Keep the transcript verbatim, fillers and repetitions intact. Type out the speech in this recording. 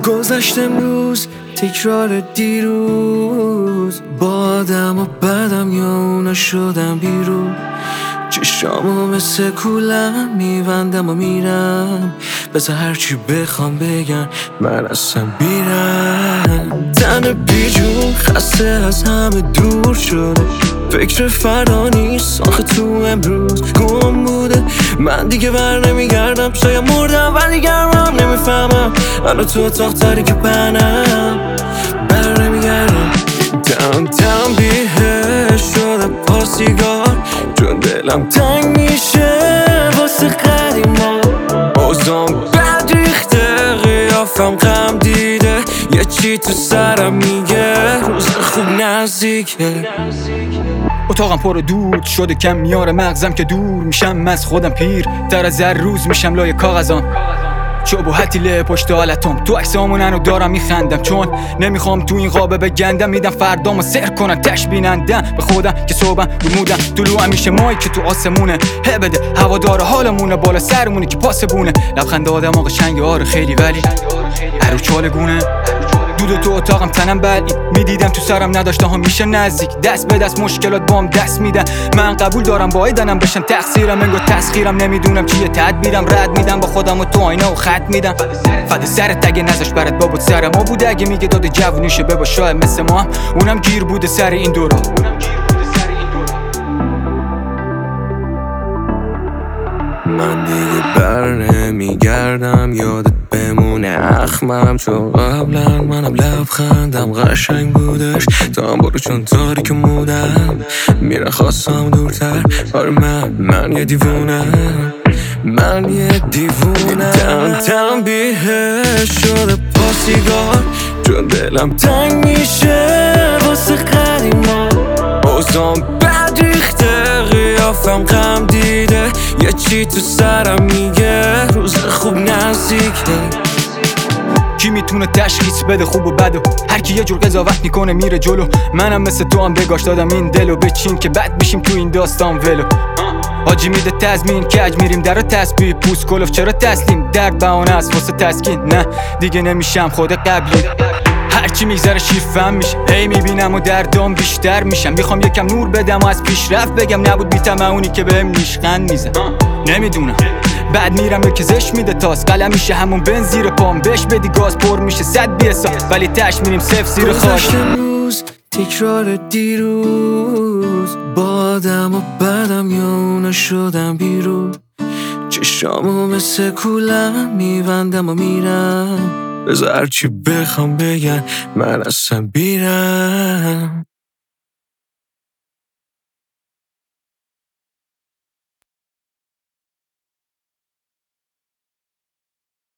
گذشت امروز تکرار دیروز، با آدم و بدم یا اونا شدم بیرون. چشامو مثل کولم میبندم و میرم، بذار هرچی بخوام بگن من اصلا بیرم. تن بیجون خسته از همه دور شده، فکر فردا نیست آخه تو امروز گم بوده. من دیگه بر نمیگردم، شاید مردم ولی گرمم نمیفهمم. منو تو اتاق تاریک پنم بر نمیگردم. دم دم بیهش شده با سیگار، چون دلم تنگ میشه واسه قدیما. اوزام بد ریخته، قیافم غم دیده، یه چی تو سرم میگه روز خوب نزدیکه. اتاقم پر دود شده، کم میاره مغزم که دور میشم از خودم. پیر تر از هر روز میشم لای کاغذام، چوب و حتیله پشت حالتم. تو عکسامونن و دارم میخندم، چون نمیخوام تو این قابه بگندم. میدم فردامو سر کنن تش بینندم به خودم که صبحم بمودم. طلوع همیشه مایی که تو آسمونه، هه بده هوادار حالمونه، بالا سرمونه که پاسبونه. لبخند آدم آقا شنگ آره خیلی، ولی هرو چالگونه. دود تو اتاقم تنم بلید، میدیدم تو سرم نداشته ها میشه نزدیک. دست به دست مشکلات بام دست میدن، من قبول دارم بایدنم بشن تقصیرم. انگار تسخیرم، نمیدونم چیه تدبیرم. رد میدم با خودم و تو آینه و خط میدم. فد سرت اگه نذاش برات بابود سر ما بوده. اگه میگه داده جوونیشه ببا شاید مثل ما هم اونم گیر بوده سر این دورا. من دیگه بر نمیگردم، یادت بمونه اخمم، چون قبلا منم لبخندم قشنگ بودش. تا هم برو چون تاریک مودم میره خواستم دورتر. آره من من یه دیوونم، من یه دیوونم. دم دم بیهش شده با سیگار، چون دلم تنگ میشه واسه قدیما. اوزام بد ریخته، قیافم غم دیده، یه چی تو سرم میگه روز خوب نزدیکه. کی میتونه تشخیص بده خوب و بدو؟ هر کی یه جور قضاوت میکنه میره جلو. منم مثل تو هم بگاش دادم این دلو، بچین که بد بشیم تو این داستان ولو. حاجی میده تضمین کج میریم در تسبیح پوست کلوف. چرا تسلیم درد بهانه است واسه تسکین؟ نه دیگه نمیشم خود قبلی، هرچی میگذره شیفم میشه. هی میبینم و دردام بیشتر میشم، میخوام یکم نور بدم و از پیشرفت بگم. نبود بیتم اونی که بهم نیشخند میزن. نمیدونم بعد میرم یکی زش میده تاس، قلم میشه همون بن زیر پام. بش بدی گاز پر میشه صد بیسا، ولی تش میریم صفر زیر خاک. گذشت امروز تکرار دیروز، با آدم و بدم یا اونا شدم بیرون. چشامو مثل کولم میبندم و میرم، بذار هرچی بخوام بگن من اصلا بیرم.